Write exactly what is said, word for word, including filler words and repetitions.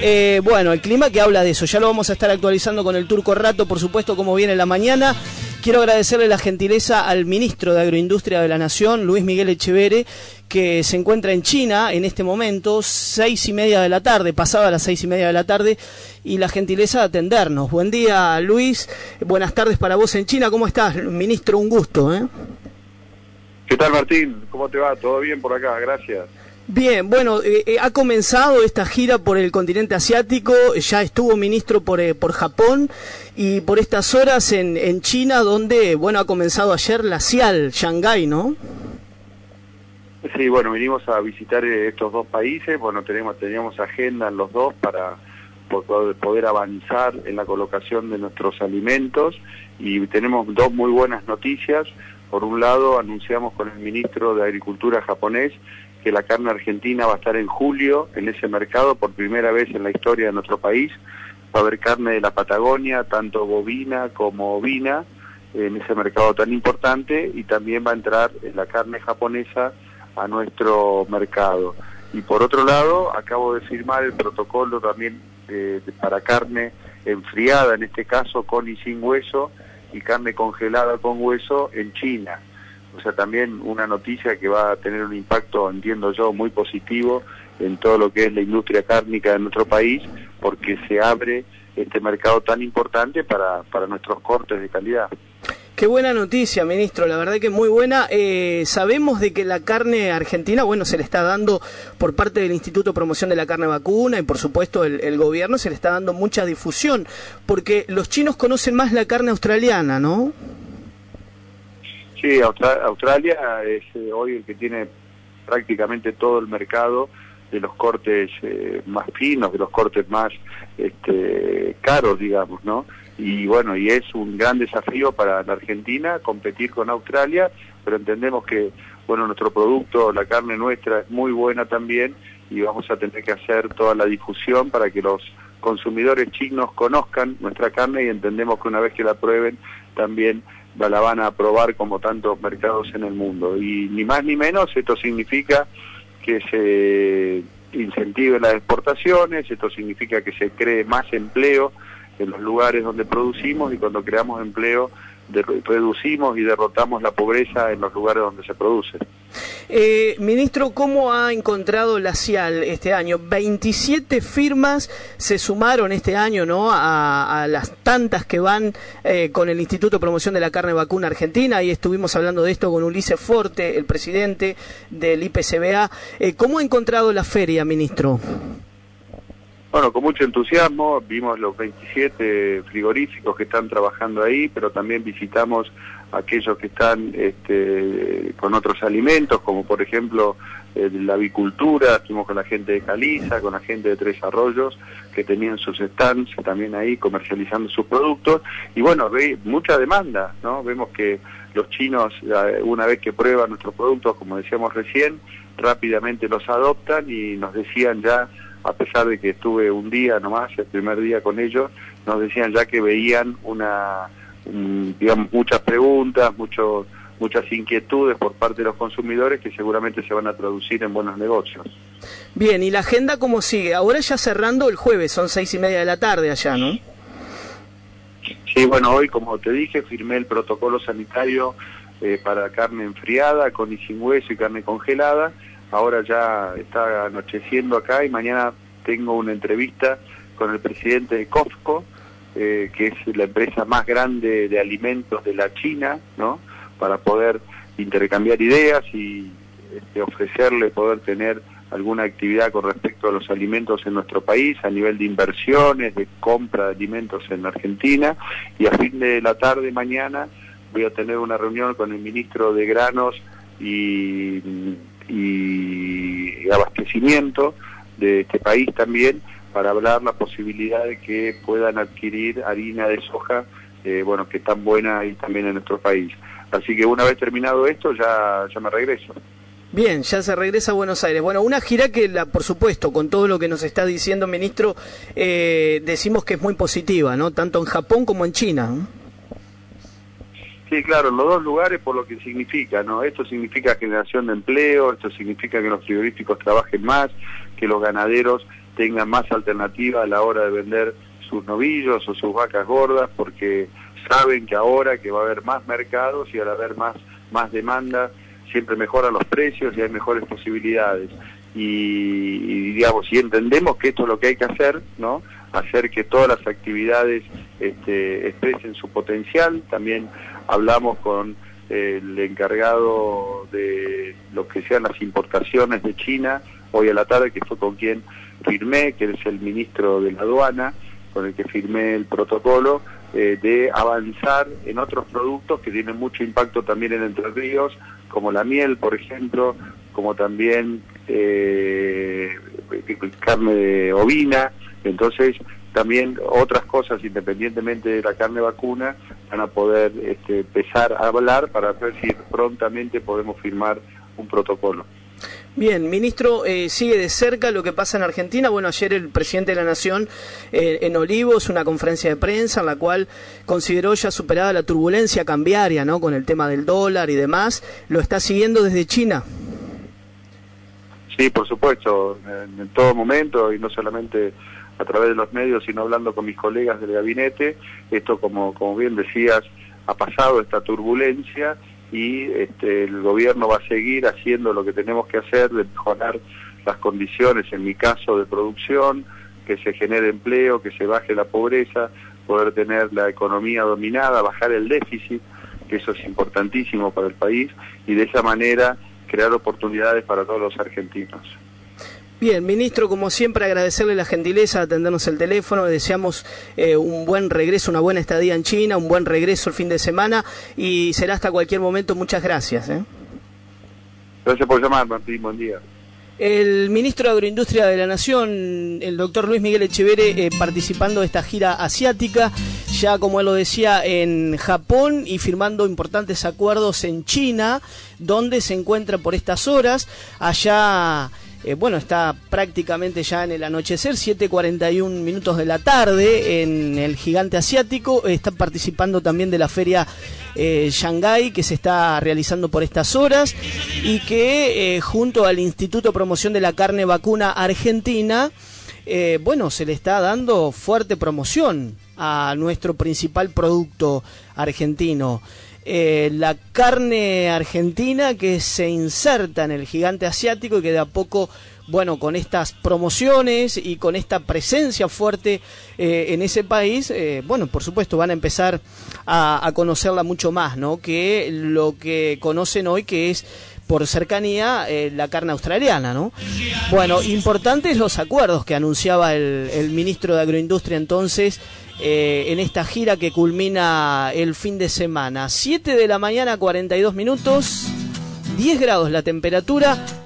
Eh, bueno, el clima que habla de eso, ya lo vamos a estar actualizando con el Turco Rato, por supuesto, como viene la mañana. Quiero agradecerle la gentileza al ministro de Agroindustria de la Nación, Luis Miguel Echeverre, que se encuentra en China en este momento, seis y media de la tarde, pasada las seis y media de la tarde, y la gentileza de atendernos. Buen día, Luis, buenas tardes para vos en China. ¿Cómo estás, ministro? Un gusto, ¿eh? ¿Qué tal, Martín? ¿Cómo te va? ¿Todo bien por acá? Gracias. Bien, bueno, eh, eh, ha comenzado esta gira por el continente asiático, ya estuvo ministro por, eh, por Japón y por estas horas en, en China, donde, bueno, ha comenzado ayer la CIAL, Shanghái, ¿no? Sí, bueno, vinimos a visitar eh, estos dos países, bueno, tenemos, teníamos agenda en los dos para poder, poder avanzar en la colocación de nuestros alimentos y tenemos dos muy buenas noticias. Por un lado, anunciamos con el ministro de Agricultura japonés que la carne argentina va a estar en julio en ese mercado por primera vez en la historia de nuestro país. Va a haber carne de la Patagonia, tanto bovina como ovina, en ese mercado tan importante, y también va a entrar la carne japonesa a nuestro mercado. Y por otro lado, acabo de firmar el protocolo también eh, para carne enfriada, en este caso con y sin hueso, y carne congelada con hueso en China. O sea, también una noticia que va a tener un impacto, entiendo yo, muy positivo en todo lo que es la industria cárnica de nuestro país, porque se abre este mercado tan importante para, para nuestros cortes de calidad. Qué buena noticia, ministro, la verdad que muy buena. Eh, sabemos de que la carne argentina, bueno, se le está dando por parte del Instituto de Promoción de la Carne Vacuna y por supuesto el, el gobierno se le está dando mucha difusión, porque los chinos conocen más la carne australiana, ¿no? Sí, Austra- Australia es eh, hoy el que tiene prácticamente todo el mercado de los cortes eh, más finos, de los cortes más este, caros, digamos, ¿no? Y bueno, y es un gran desafío para la Argentina competir con Australia, pero entendemos que, bueno, nuestro producto, la carne nuestra es muy buena también y vamos a tener que hacer toda la difusión para que los consumidores chinos conozcan nuestra carne y entendemos que una vez que la prueben también la van a aprobar como tantos mercados en el mundo. Y ni más ni menos, esto significa que se incentiven las exportaciones, esto significa que se cree más empleo en los lugares donde producimos y cuando creamos empleo de, reducimos y derrotamos la pobreza en los lugares donde se produce. Eh, ministro, ¿cómo ha encontrado la CIAL este año? veintisiete firmas se sumaron este año, ¿no? A, a las tantas que van eh, con el Instituto de Promoción de la Carne Vacuna Argentina, y estuvimos hablando de esto con Ulises Forte, el presidente del I P C B A. Eh, ¿Cómo ha encontrado la feria, ministro? Bueno, con mucho entusiasmo, vimos los veintisiete frigoríficos que están trabajando ahí, pero también visitamos aquellos que están este, con otros alimentos, como por ejemplo eh, la avicultura, estuvimos con la gente de Caliza, con la gente de Tres Arroyos, que tenían sus stands también ahí comercializando sus productos, y bueno, ve mucha demanda, ¿no? Vemos que los chinos, una vez que prueban nuestros productos, como decíamos recién, rápidamente los adoptan y nos decían ya, a pesar de que estuve un día nomás, el primer día con ellos, nos decían ya que veían una, un, digamos, muchas preguntas, muchos, muchas inquietudes por parte de los consumidores que seguramente se van a traducir en buenos negocios. Bien, ¿y la agenda cómo sigue? Ahora ya cerrando el jueves, son seis y media de la tarde allá, ¿no? Sí, bueno, hoy, como te dije, firmé el protocolo sanitario eh, para carne enfriada, con y sin hueso y carne congelada. Ahora ya está anocheciendo acá y mañana tengo una entrevista con el presidente de Costco, eh, que es la empresa más grande de alimentos de la China, ¿no? Para poder intercambiar ideas y este, ofrecerle poder tener alguna actividad con respecto a los alimentos en nuestro país, a nivel de inversiones, de compra de alimentos en Argentina, y a fin de la tarde mañana voy a tener una reunión con el ministro de Granos y... y abastecimiento de este país también, para hablar la posibilidad de que puedan adquirir harina de soja, eh, bueno, que es tan buena ahí también en nuestro país. Así que una vez terminado esto, ya, ya me regreso. Bien, ya se regresa a Buenos Aires. Bueno, una gira que, la, por supuesto, con todo lo que nos está diciendo, ministro, eh, decimos que es muy positiva, ¿no? Tanto en Japón como en China, ¿no? Sí, claro, en los dos lugares por lo que significa, ¿no? Esto significa generación de empleo, esto significa que los frigoríficos trabajen más, que los ganaderos tengan más alternativa a la hora de vender sus novillos o sus vacas gordas, porque saben que ahora que va a haber más mercados y al haber más, más demanda, siempre mejoran los precios y hay mejores posibilidades. Y, y digamos, y entendemos que esto es lo que hay que hacer, ¿no? Hacer que todas las actividades este, expresen su potencial. También hablamos con eh, el encargado de lo que sean las importaciones de China, hoy a la tarde, que fue con quien firmé, que es el ministro de la aduana, con el que firmé el protocolo, eh, de avanzar en otros productos que tienen mucho impacto también en Entre Ríos, como la miel, por ejemplo, como también eh, carne de ovina. Entonces, también otras cosas, independientemente de la carne vacuna, van a poder este, empezar a hablar para ver si prontamente podemos firmar un protocolo. Bien, ministro, eh, sigue de cerca lo que pasa en Argentina. Bueno, ayer el presidente de la Nación eh, en Olivos, una conferencia de prensa en la cual consideró ya superada la turbulencia cambiaria, ¿no?, con el tema del dólar y demás. ¿Lo está siguiendo desde China? Sí, por supuesto, en, en todo momento, y no solamente a través de los medios, sino hablando con mis colegas del gabinete. Esto, como, como bien decías, ha pasado esta turbulencia, y este, el gobierno va a seguir haciendo lo que tenemos que hacer, de mejorar las condiciones, en mi caso, de producción, que se genere empleo, que se baje la pobreza, poder tener la economía dominada, bajar el déficit, que eso es importantísimo para el país, y de esa manera crear oportunidades para todos los argentinos. Bien, ministro, como siempre, agradecerle la gentileza de atendernos el teléfono. Deseamos eh, un buen regreso, una buena estadía en China, un buen regreso el fin de semana, y será hasta cualquier momento. Muchas gracias. ¿eh? Gracias por llamar, Martín. Buen día. El ministro de Agroindustria de la Nación, el doctor Luis Miguel Echeverre, eh, participando de esta gira asiática, ya como él lo decía, en Japón, y firmando importantes acuerdos en China, donde se encuentra por estas horas. Allá... Eh, bueno, está prácticamente ya en el anochecer, siete cuarenta y un minutos de la tarde, en el gigante asiático. Está participando también de la feria eh, Shanghái, que se está realizando por estas horas, y que eh, junto al Instituto de Promoción de la Carne Vacuna Argentina, eh, bueno, se le está dando fuerte promoción a nuestro principal producto argentino. Eh, la carne argentina, que se inserta en el gigante asiático y que de a poco, bueno, con estas promociones y con esta presencia fuerte eh, en ese país, eh, bueno, por supuesto van a empezar a, a conocerla mucho más, ¿no?, que lo que conocen hoy, que es por cercanía eh, la carne australiana, ¿no? Bueno, importantes los acuerdos que anunciaba el, el ministro de Agroindustria entonces, eh, en esta gira que culmina el fin de semana. siete de la mañana, cuarenta y dos minutos, diez grados la temperatura.